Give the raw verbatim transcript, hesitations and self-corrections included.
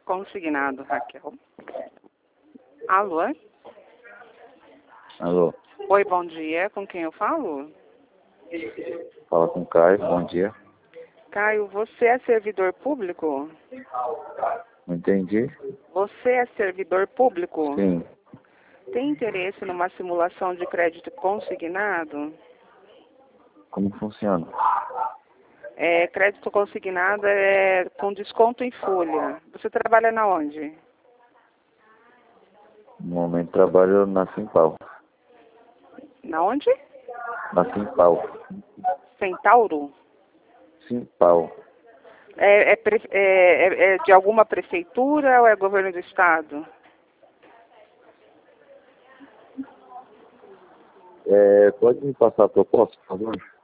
consignado, Raquel. Alô? Alô, Oi, bom dia. Com quem eu falo? fala com o Caio, bom dia. Caio, você é servidor público? Não entendi? Você é servidor público? Sim, Tem interesse numa simulação de crédito consignado? como funciona? É, crédito consignado é com desconto em folha. Você trabalha na onde? No momento trabalho na Simpal. Na onde? Na Simpal. Centauro? Simpal. É, é, pre- é- é- é de alguma prefeitura ou é governo do estado? É, pode me passar a proposta, por favor?